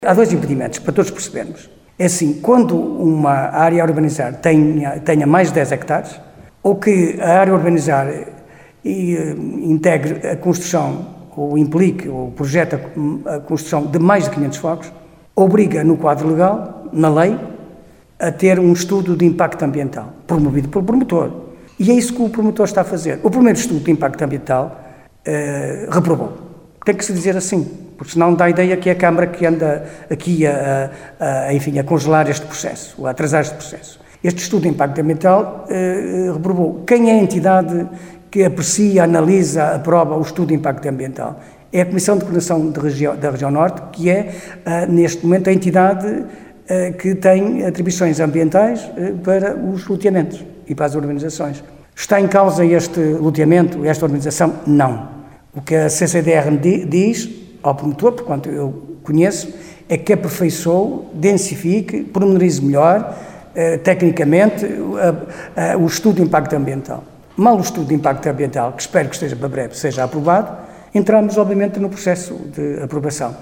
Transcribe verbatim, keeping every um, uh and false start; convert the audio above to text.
Há dois impedimentos, para todos percebermos. É assim, quando uma área a urbanizar tenha, tenha mais de dez hectares, ou que a área a urbanizar e, integre a construção, ou implique, ou projeta a construção de mais de quinhentos fogos, obriga no quadro legal, na lei, a ter um estudo de impacto ambiental, promovido pelo promotor. E é isso que o promotor está a fazer. O primeiro estudo de impacto ambiental eh, reprovou. Tem que se dizer assim, porque senão dá a ideia que é a Câmara que anda aqui a, a, a, enfim, a congelar este processo, a atrasar este processo. Este estudo de impacto ambiental eh, reprovou. Quem é a entidade que aprecia, analisa, aprova o estudo de impacto ambiental? É a Comissão de Coordenação de Região, da Região Norte, que é, eh, neste momento, a entidade eh, que tem atribuições ambientais eh, para os loteamentos e para as urbanizações. Está em causa este loteamento, esta urbanização? Não. O que a C C D R diz ao promotor, por quanto eu conheço, é que aperfeiçoe, densifique, pormenorize melhor, eh, tecnicamente, eh, eh, o estudo de impacto ambiental. Mal o estudo de impacto ambiental, que espero que esteja para breve, seja aprovado, entramos, obviamente, no processo de aprovação.